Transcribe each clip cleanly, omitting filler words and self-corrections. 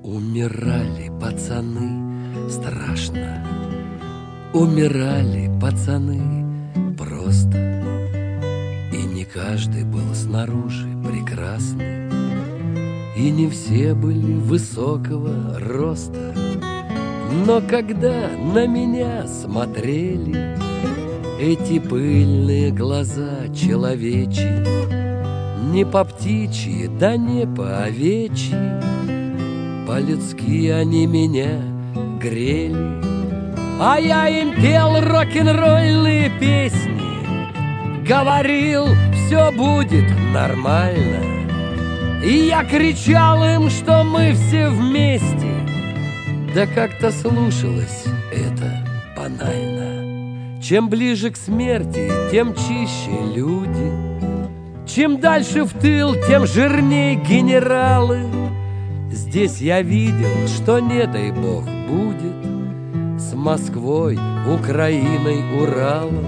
Умирали пацаны страшно, умирали пацаны просто. И не каждый был снаружи прекрасный, и не все были высокого роста. Но когда на меня смотрели эти пыльные глаза человечьи, не по птичьи, да не по овечьи, по-людски они меня грели. А я им пел рок-н-ролльные песни, говорил, все будет нормально. И я кричал им, что мы все вместе. Да как-то слушалось это банально. Чем ближе к смерти, тем чище люди. Чем дальше в тыл, тем жирней генералы. Здесь я видел, что не дай бог будет с Москвой, Украиной, Уралом.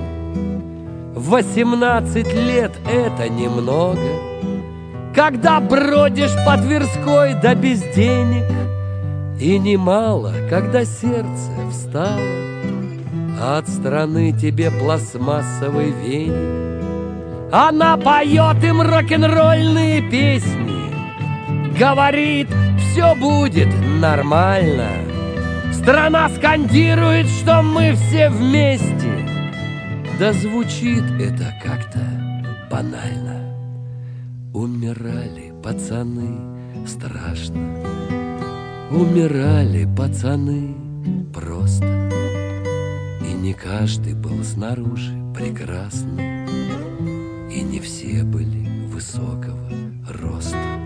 18 лет — это немного, когда бродишь по Тверской да без денег. И немало, когда сердце встало, а от страны тебе пластмассовый веник. Она поет им рок-н-ролльные песни, говорит, все будет нормально. Страна скандирует, что мы все вместе. Да звучит это как-то банально. Умирали пацаны страшно, умирали пацаны просто. И не каждый был снаружи прекрасный, и не все были высокого роста.